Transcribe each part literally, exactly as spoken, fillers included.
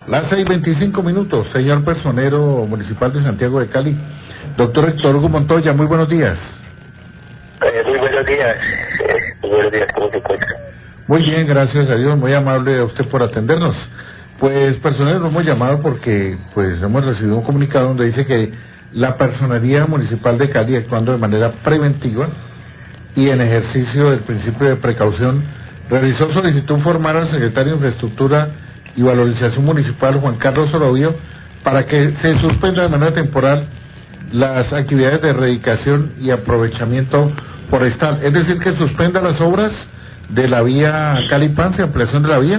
Las seis veinticinco minutos, señor personero municipal de Santiago de Cali. Doctor Héctor Hugo Montoya, muy buenos días. Eh, muy buenos días. Eh, muy buenos días, ¿cómo se encuentra? Muy bien, gracias a Dios, muy amable a usted por atendernos. Pues, personero, nos hemos llamado porque pues hemos recibido un comunicado donde dice que la Personería Municipal de Cali, actuando de manera preventiva y en ejercicio del principio de precaución, realizó solicitud formal al secretario de Infraestructura y Valorización Municipal, Juan Carlos Orobio, para que se suspenda de manera temporal las actividades de erradicación y aprovechamiento forestal, es decir, que suspenda las obras de la vía Cali-Pance, ampliación de la vía.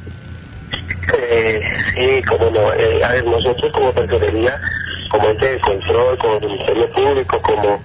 Eh, sí, cómo no. Eh, a ver, nosotros como personería, como ente de control, como Ministerio Público, como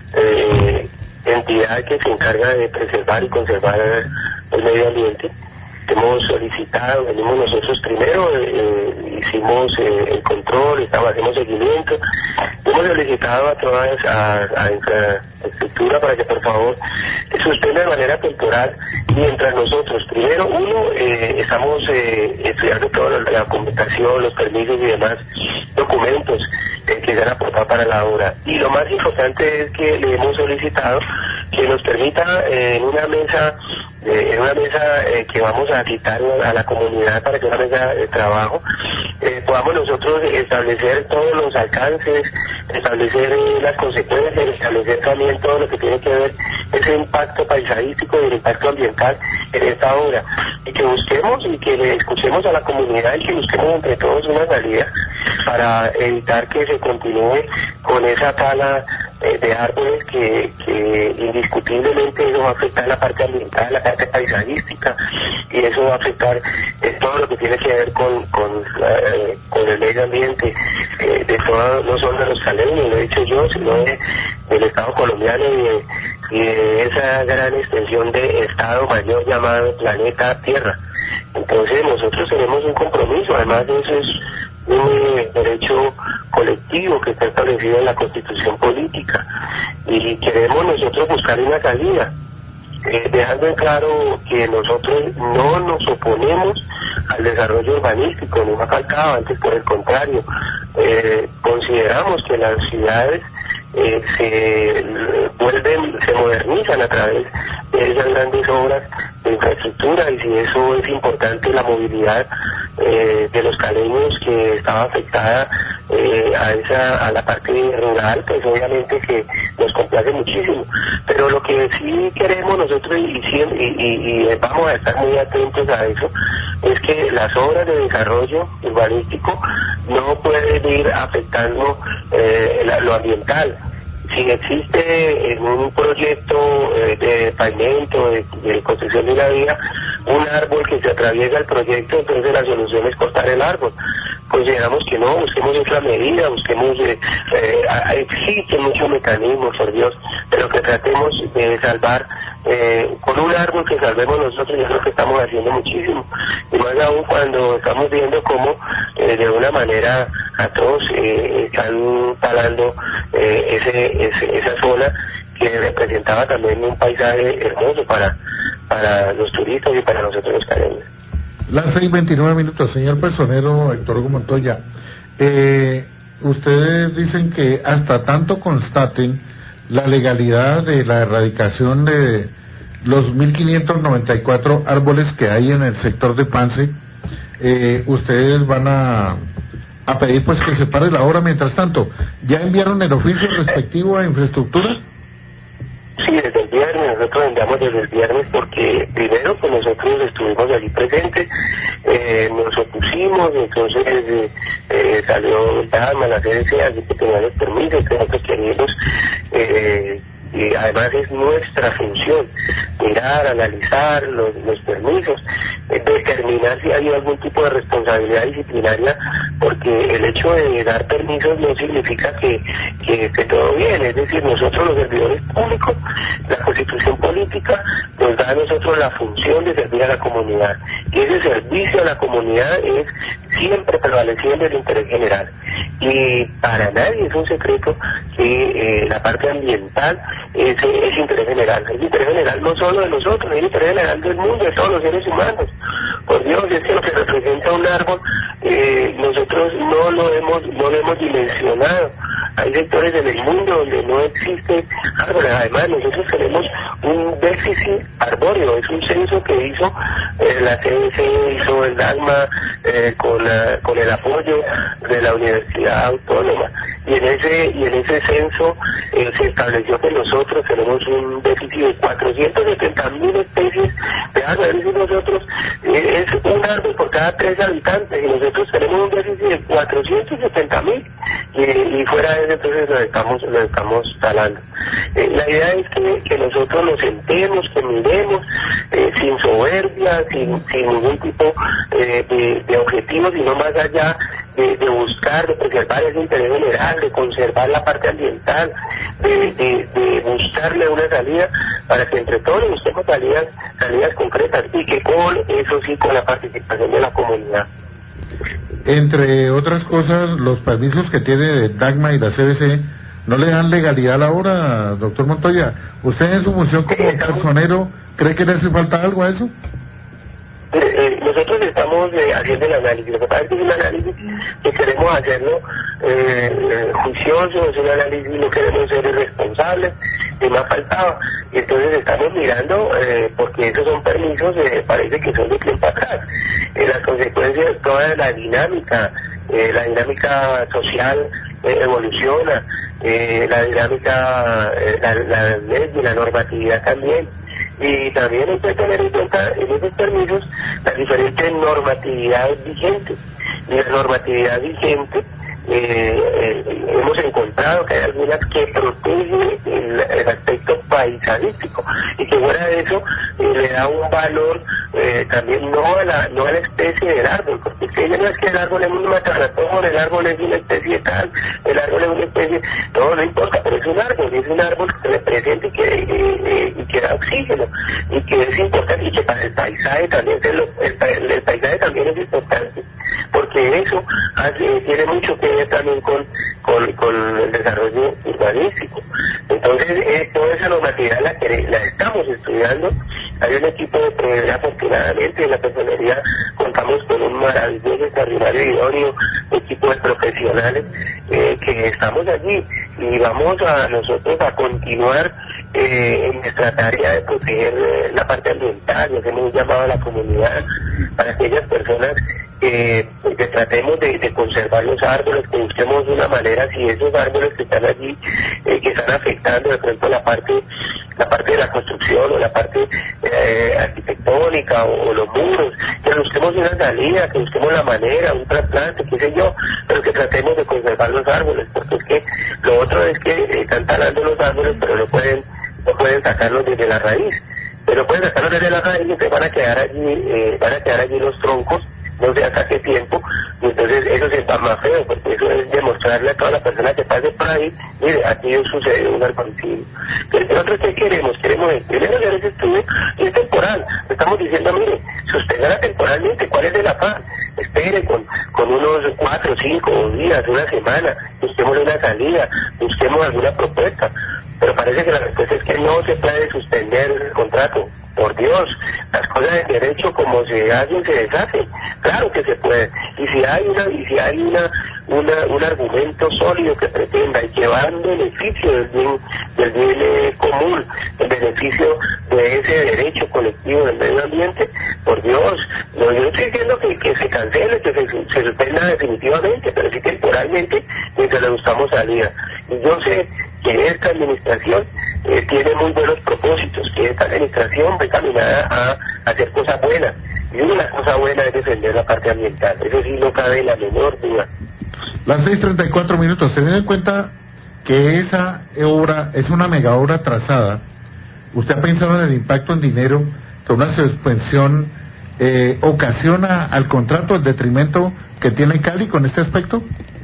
eh, entidad que se encarga de preservar y conservar el medio ambiente, hemos solicitado, venimos nosotros primero, eh, hicimos eh, el control, estamos, hacemos seguimiento, hemos solicitado a todas, a, a infraestructura para que por favor suspenda de manera temporal, mientras nosotros, primero, uno, eh, estamos eh, estudiando toda la documentación, los permisos y demás documentos eh, que se han aportado para la obra, y lo más importante es que le hemos solicitado que nos permita eh, en una mesa eh, en una mesa eh, que vamos a citar a la comunidad para que una mesa de trabajo eh, podamos nosotros establecer todos los alcances, establecer eh, las consecuencias, establecer también todo lo que tiene que ver ese impacto paisajístico y el impacto ambiental en esta obra, y que busquemos y que le escuchemos a la comunidad y que busquemos entre todos una salida para evitar que se continúe con esa tala eh, de árboles que, que indiscutiblemente eso va a afectar la parte ambiental, la parte paisajística, y eso va a afectar eh, todo lo que tiene que ver con con, eh, con el medio ambiente eh, de todo, no solo de los caleños, lo he dicho yo, sino de, del Estado colombiano y de, y de esa gran extensión de Estado mayor llamado planeta Tierra. Entonces nosotros tenemos un compromiso, además de eso es un eh, derecho colectivo que está establecido en la Constitución política, y queremos nosotros buscar una salida, eh, dejando en claro que nosotros no nos oponemos al desarrollo urbanístico, no ha faltado, antes por el contrario, eh, consideramos que las ciudades eh, se vuelven, se modernizan a través de esas grandes obras de infraestructura, y si eso es importante, la movilidad eh, de los caleños que estaba afectada eh, a esa a la parte rural, pues obviamente que nos complace muchísimo, pero lo que sí queremos nosotros y, y, y, y vamos a estar muy atentos a eso es que las obras de desarrollo urbanístico no pueden ir afectando eh, la, lo ambiental. Si existe en un proyecto eh, de pavimento, de, de construcción de una vía, un árbol que se atraviesa el proyecto, entonces la solución es cortar el árbol. Consideramos que no, busquemos otra medida, busquemos, eh, eh, existen muchos mecanismos, por Dios, pero que tratemos de salvar, eh, con un árbol que salvemos nosotros, yo creo que estamos haciendo muchísimo, y más aún cuando estamos viendo cómo eh, de una manera atroz eh, están talando eh, ese, ese, esa zona que representaba también un paisaje hermoso para, para los turistas y para nosotros los caleños. Las seis veintinueve minutos, señor personero Héctor Hugo Montoya. Eh, ustedes dicen que hasta tanto constaten la legalidad de la erradicación de los mil quinientos noventa y cuatro árboles que hay en el sector de Pance, eh, ustedes van a, a pedir pues que se pare la obra. Mientras tanto, ¿ya enviaron el oficio respectivo a infraestructura? Sí, desde el viernes, nosotros enviamos desde el viernes porque primero pues nosotros estuvimos allí presentes, eh, nos opusimos, entonces eh, eh, salió el DAMA, la C D C, así que tenía los permisos que nosotros queríamos, eh, y además es nuestra función mirar, analizar los, los permisos, eh, determinar si hay algún tipo de responsabilidad disciplinaria, porque el hecho de dar permisos no significa que, que esté todo bien, es decir, nosotros los servidores públicos, la Constitución política nos da a nosotros la función de servir a la comunidad, y ese servicio a la comunidad es siempre prevaleciendo el interés general, y para nadie es un secreto que eh, la parte ambiental es, es interés general, es interés general no solo de nosotros, es interés general del mundo, de todos los seres humanos, Por Dios, es que lo que representa un árbol, eh, nosotros no lo hemos, no lo hemos dimensionado. Hay sectores en el mundo donde no existen árboles. Además, nosotros tenemos un déficit arbóreo. Es un censo que hizo eh, la C B C, hizo el DAGMA eh, con, la, con el apoyo de la Universidad Autónoma. Y en ese y en ese censo eh, se estableció que nosotros tenemos un déficit de cuatrocientas setenta mil especies de árboles. Es decir, nosotros eh, es un árbol por cada tres habitantes y nosotros tenemos un déficit de cuatrocientos setenta mil y, y fuera de eso entonces lo estamos, lo estamos talando. Eh, la idea es que, que nosotros nos sentemos, que miremos eh, sin soberbia, sin, sin ningún tipo eh, de, de objetivos, sino más allá de, de buscar, de preservar ese interés general, de conservar la parte ambiental, de, de, de buscarle una salida para que entre todos busquemos salidas, salidas concretas y que con eso sí, con la participación de la comunidad. Entre otras cosas, los permisos que tiene DAGMA y la C B C no le dan legalidad a la obra, doctor Montoya. ¿Usted en su función como personero cree que le hace falta algo a eso? Eh, eh, nosotros estamos eh, haciendo el análisis. Lo que pasa es que es un análisis que queremos hacerlo eh, juicioso, es un análisis, no queremos ser irresponsables, y más faltaba. Y entonces estamos mirando, eh, porque esos son permisos, eh, parece que son de tiempo atrás. Eh, las consecuencias, toda la dinámica, eh, la dinámica social eh, evoluciona, eh, la dinámica, eh, la, la ley y la normatividad también. Y también hay que tener en cuenta en esos permisos las diferentes normatividades vigentes. Y la normatividad vigente, eh, eh, hemos encontrado que hay algunas que protegen el, el aspecto paisajístico y que fuera de eso eh, le da un valor eh, también no a la no a la especie del árbol, porque si no es que el árbol es un mataratón, el árbol es una especie tal, el árbol es una especie, no, no importa, pero es un árbol, es un árbol que representa y que, eh, eh, y que da oxígeno y que es importante y que para el paisaje también es lo, el, el paisaje también es importante, porque eso hace, tiene mucho que ver también con, con, con el desarrollo urbanístico. Entonces, eh, toda esa normatividad la, que, la estamos estudiando. Hay un equipo de proveedores, afortunadamente, en la personería contamos con un maravilloso, extraordinario y idóneo equipo de profesionales eh, que estamos allí y vamos a nosotros a continuar eh, en nuestra tarea de proteger eh, la parte ambiental. Nos hemos llamado a la comunidad para aquellas personas eh, que tratemos de, de conservar los árboles, que busquemos una manera, si esos árboles que están allí, eh, que están afectando de pronto la parte la parte de la construcción o la parte eh, arquitectónica o, o los muros, que busquemos una salida, que busquemos la manera, un trasplante, qué sé yo, pero que tratemos de conservar los árboles, porque es que lo otro es que eh, están talando los árboles, pero no pueden no pueden sacarlos desde la raíz, pero pueden sacarlos desde la raíz y se van a quedar allí, eh, van a quedar allí los troncos, no sé hasta qué tiempo, y entonces eso se va más feo, porque eso es demostrarle a toda la persona que pase por ahí, mire, aquí sucede un arboricidio. Pero nosotros, ¿qué queremos? Queremos primero hacer ese estudio, y es temporal. Estamos diciendo, mire, susténgala temporalmente, ¿cuál es el afán? Espere con, con unos cuatro, cinco días, una semana, busquemos una salida, busquemos alguna propuesta. Pero parece que la respuesta es que no se puede suspender el contrato. Por Dios, las cosas de derecho como se hacen, se deshacen. Claro que se puede. Y si hay una, y si hay una, una, un argumento sólido que pretenda y que va en beneficio del bien, del bien eh, común, en beneficio de ese derecho colectivo del medio ambiente, por Dios, no, yo no estoy diciendo que, que se cancele, que se, se suspenda definitivamente, pero sí temporalmente, mientras le buscamos salida. Y yo sé que esta administración eh, tiene muy buenos propósitos, que esta administración va encaminada a hacer cosas buenas, y una cosa buena es defender la parte ambiental, eso sí no cabe la menor duda. Las seis treinta y cuatro minutos, teniendo en cuenta que esa obra es una mega obra trazada, ¿usted ha pensado en el impacto en dinero que una suspensión eh, ocasiona al contrato, el detrimento que tiene Cali con este aspecto?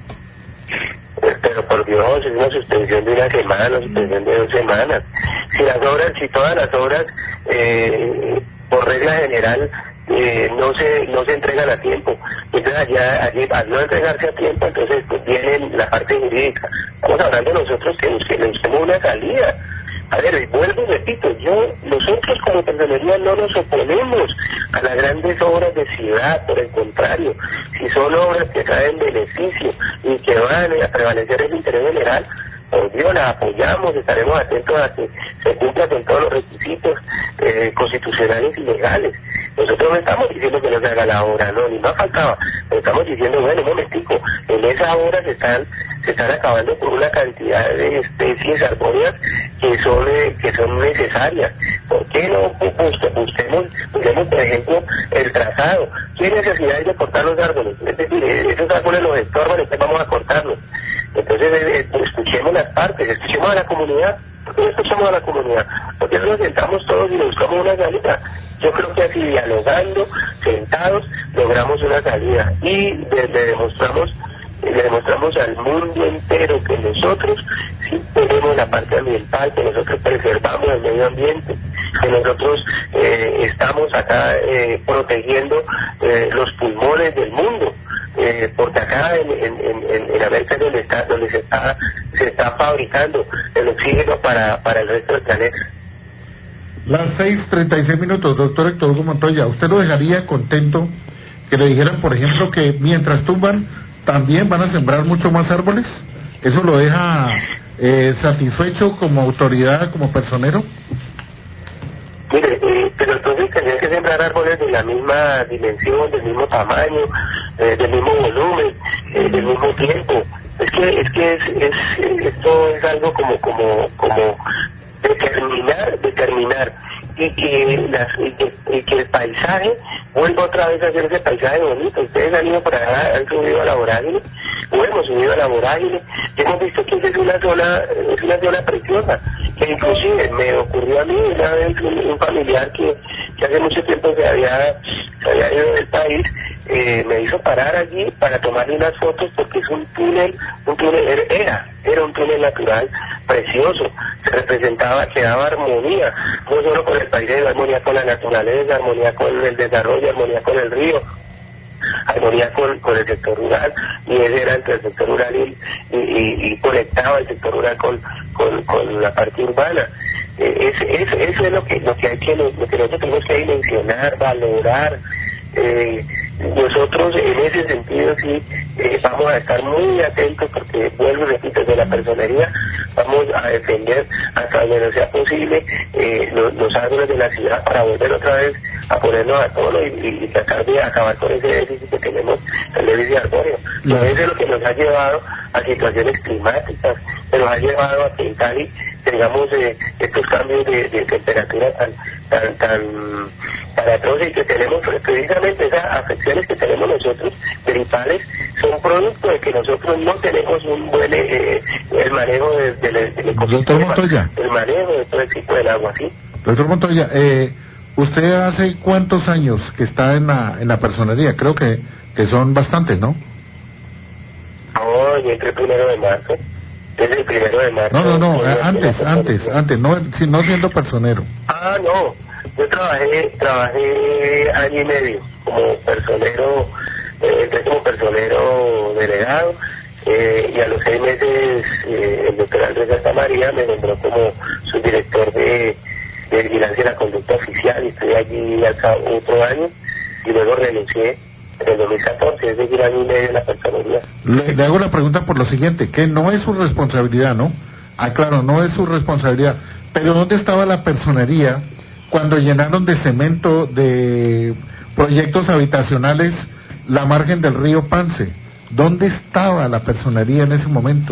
Pero por Dios, es una suspensión de una semana, una suspensión de dos semanas. Si las obras, si todas las obras, eh, por regla general, eh, no se no se entregan a tiempo, entonces allá, allí, al no entregarse a tiempo, entonces pues viene la parte jurídica. Estamos hablando nosotros que, que le busquemos una salida, A ver, vuelvo y repito, yo, nosotros como personería no nos oponemos a las grandes obras de ciudad, por el contrario, si son obras que traen beneficio y que van a prevalecer el interés general, por Dios, las apoyamos, estaremos atentos a que se cumplan con todos los requisitos eh, constitucionales y legales. Nosotros no estamos diciendo que no se haga la obra, no, ni más faltaba, pero estamos diciendo, bueno, un momentico, en esa obra se están se están acabando por una cantidad de especies arbóreas que son eh, que son necesarias. ¿Por qué no busquemos, busquemos, por ejemplo, el trazado? ¿Qué necesidad hay de cortar los árboles? Es decir, esos árboles nos estorban, entonces vamos a cortarlos. Entonces, eh, escuchemos las partes, escuchemos a la comunidad. ¿Por qué no escuchamos a la comunidad? ¿Por qué no nos sentamos todos y nos buscamos una salida? Yo creo que así, dialogando, sentados, logramos una salida y le, le demostramos le demostramos al mundo entero que nosotros sí tenemos la parte ambiental, que nosotros preservamos el medio ambiente, que nosotros eh, estamos acá eh, protegiendo eh, los pulmones del mundo. Eh, porque acá en, en, en, en América es donde, está, donde se está se está fabricando el oxígeno para, para el resto del planeta. Las seis treinta y seis minutos, doctor Héctor Hugo Montoya. ¿Usted lo dejaría contento que le dijeran, por ejemplo, que mientras tumban también van a sembrar mucho más árboles? ¿Eso lo deja eh, satisfecho como autoridad, como personero? Mire, eh, pero entonces tendría que sembrar árboles de la misma dimensión, del mismo tamaño, eh, del mismo volumen, eh, del mismo tiempo. Es que es que es, es esto es algo como como como determinar determinar y que las y que, y que el paisaje vuelva otra vez a ser ese paisaje bonito. Ustedes han ido por allá, han subido a la vorágine, o hemos subido a la vorágine, y hemos visto que es una zona, es una zona preciosa, que inclusive me ocurrió a mí una vez un, un familiar que, que hace mucho tiempo se había, se había ido del país, eh, me hizo parar allí para tomarle unas fotos porque es un túnel, un túnel, era, era un túnel natural precioso, se representaba, que daba armonía, no solo con el paisaje, armonía con la naturaleza, armonía con el desarrollo, armonía con el río, armonía con, con el sector rural, y ese era entre el sector rural y, y, y, y conectaba el sector rural con, con, con la parte urbana. Eh, es, es, eso es lo que, lo que hay que, lo, lo que nosotros tenemos que dimensionar, valorar. Eh, nosotros en ese sentido sí eh, vamos a estar muy atentos porque, vuelvo y repito, de la personería vamos a defender hasta donde no sea posible eh, los, los árboles de la ciudad para volver otra vez a ponernos a tono y, y, y tratar de acabar con ese déficit que tenemos, el déficit arbóreo. No. Eso es lo que nos ha llevado a situaciones climáticas, que nos ha llevado a que en Cali tengamos eh, estos cambios de, de temperatura tan tan tan tan atroces, y que tenemos precisamente esas afecciones que tenemos nosotros gripales son producto de que nosotros no tenemos un buen eh, el manejo del de, de, de ecosistema, el manejo de todo el ciclo del agua, ¿sí? Doctor Montoya, eh, ¿usted hace cuántos años que está en la en la personería? Creo que que son bastantes, ¿no? No, yo entré el primero de marzo. Desde el primero de marzo. No, no, no, eh, antes, antes, antes, no, si, no siendo personero. Ah, no, yo trabajé, trabajé año y medio como personero, eh, entré como personero delegado, eh, y a los seis meses eh, el doctor Andrés Santamaría me nombró como subdirector de, de vigilancia de la conducta oficial, y estoy allí hasta otro año, y luego renuncié en el dos mil catorce, es decir, año y medio en la personería. Le, le hago la pregunta por lo siguiente, que no es su responsabilidad, ¿no? Ah, claro, no es su responsabilidad, pero ¿dónde estaba la personería cuando llenaron de cemento, de proyectos habitacionales, la margen del río Pance? ¿Dónde estaba la personería en ese momento?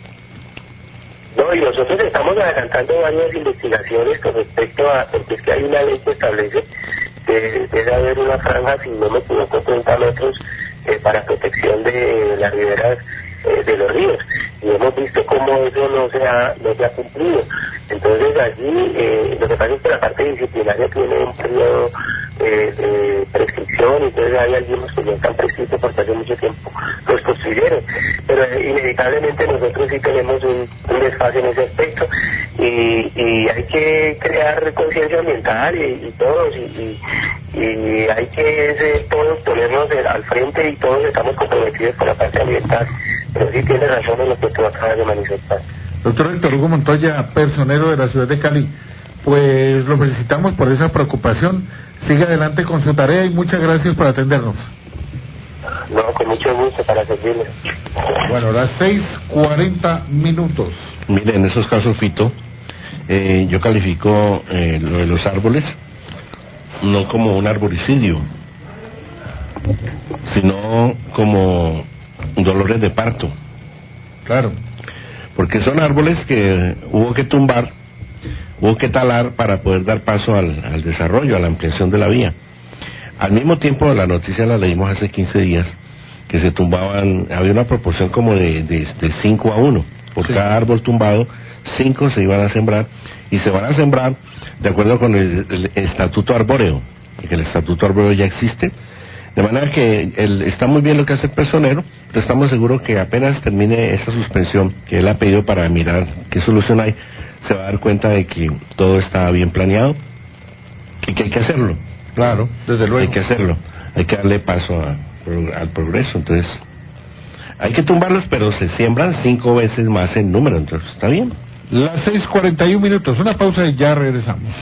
No, y nosotros estamos adelantando varias investigaciones con respecto a, porque es que hay una ley que establece que debe haber una franja, si no me equivoco, treinta metros eh, para protección de las riberas eh, de los ríos, y hemos visto cómo eso no se ha, no se ha cumplido. Entonces allí eh, lo que pasa es que la parte disciplinaria tiene un periodo eh, de prescripción, y entonces hay algunos que ya están prescritos porque hace mucho tiempo los construyeron, pero eh, inevitablemente nosotros sí tenemos un, un desfase en ese aspecto, y, y hay que crear conciencia ambiental y, y todos, y, y, y hay que ese, todos ponernos al frente, y todos estamos comprometidos con la parte ambiental. Pero sí tiene razón en lo que tú acabas de manifestar. Doctor Héctor Hugo Montoya, personero de la ciudad de Cali, pues lo felicitamos por esa preocupación. Siga adelante con su tarea y muchas gracias por atendernos. No, con mucho gusto para servirle. Bueno, las seis cuarenta minutos. Mire, en esos casos, Fito, eh, yo califico eh, lo de los árboles no como un arboricidio, sino como dolores de parto. Claro. Porque son árboles que hubo que tumbar, hubo que talar para poder dar paso al, al desarrollo, a la ampliación de la vía. Al mismo tiempo, la noticia la leímos hace quince días, que se tumbaban, había una proporción como de, de, de cinco a uno. Por sí. Cada árbol tumbado, cinco se iban a sembrar, y se van a sembrar de acuerdo con el, el estatuto arbóreo, que el estatuto arbóreo ya existe. De manera que el, está muy bien lo que hace el personero, pero estamos seguros que apenas termine esa suspensión que él ha pedido para mirar qué solución hay, se va a dar cuenta de que todo está bien planeado y que hay que hacerlo. Claro, desde luego. Hay que hacerlo, hay que darle paso a, al progreso. Entonces, hay que tumbarlos, pero se siembran cinco veces más en número, entonces está bien. Las seis cuarenta y un minutos, una pausa y ya regresamos.